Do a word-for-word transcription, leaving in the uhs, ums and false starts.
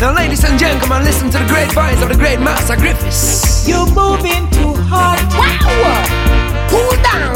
Now, ladies and gentlemen, listen to the great voice of the great Master Griffiths. You're moving too hard. Wow! Cool down.